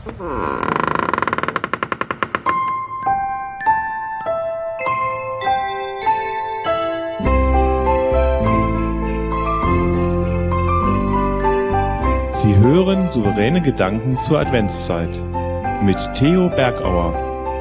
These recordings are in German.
Sie hören souveräne Gedanken zur Adventszeit mit Theo Bergauer.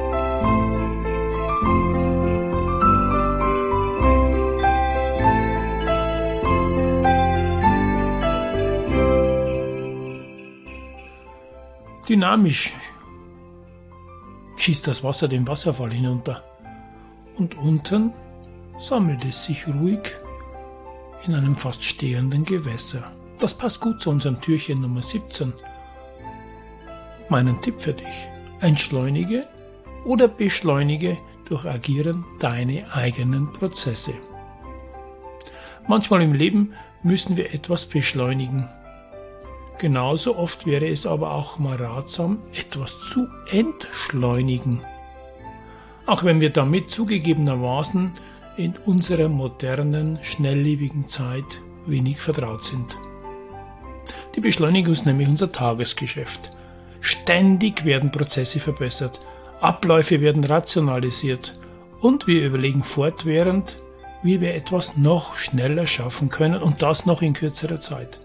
Dynamisch schießt das Wasser den Wasserfall hinunter und unten sammelt es sich ruhig in einem fast stehenden Gewässer. Das passt gut zu unserem Türchen Nummer 17. Meinen Tipp für dich: Entschleunige oder beschleunige durch Agieren deine eigenen Prozesse. Manchmal im Leben müssen wir etwas beschleunigen. Genauso oft wäre es aber auch mal ratsam, etwas zu entschleunigen. Auch wenn wir damit zugegebenermaßen in unserer modernen, schnelllebigen Zeit wenig vertraut sind. Die Beschleunigung ist nämlich unser Tagesgeschäft. Ständig werden Prozesse verbessert, Abläufe werden rationalisiert und wir überlegen fortwährend, wie wir etwas noch schneller schaffen können und das noch in kürzerer Zeit.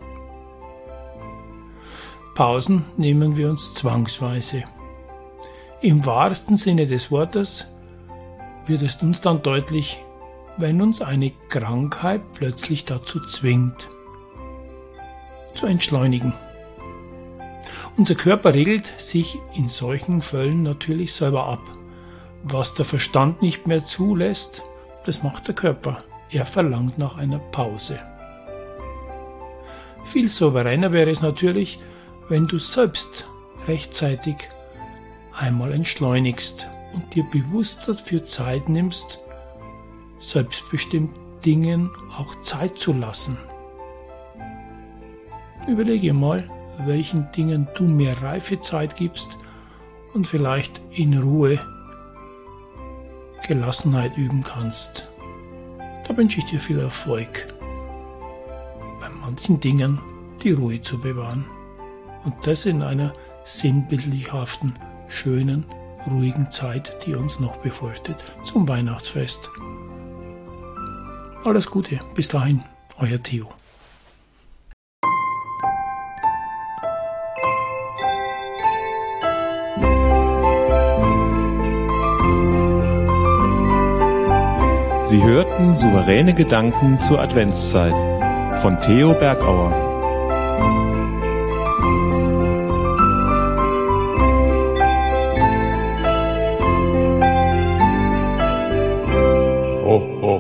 Pausen nehmen wir uns zwangsweise. Im wahrsten Sinne des Wortes wird es uns dann deutlich, wenn uns eine Krankheit plötzlich dazu zwingt, zu entschleunigen. Unser Körper regelt sich in solchen Fällen natürlich selber ab. Was der Verstand nicht mehr zulässt, das macht der Körper. Er verlangt nach einer Pause. Viel souveräner wäre es natürlich, wenn du selbst rechtzeitig einmal entschleunigst und dir bewusst dafür Zeit nimmst, selbstbestimmt Dingen auch Zeit zu lassen. Überlege mal, welchen Dingen du mehr Reifezeit gibst und vielleicht in Ruhe Gelassenheit üben kannst. Da wünsche ich dir viel Erfolg, bei manchen Dingen die Ruhe zu bewahren. Und das in einer sinnbildlichhaften, schönen, ruhigen Zeit, die uns noch bevorsteht, zum Weihnachtsfest. Alles Gute, bis dahin, euer Theo. Sie hörten souveräne Gedanken zur Adventszeit von Theo Bergauer. Ho, ho,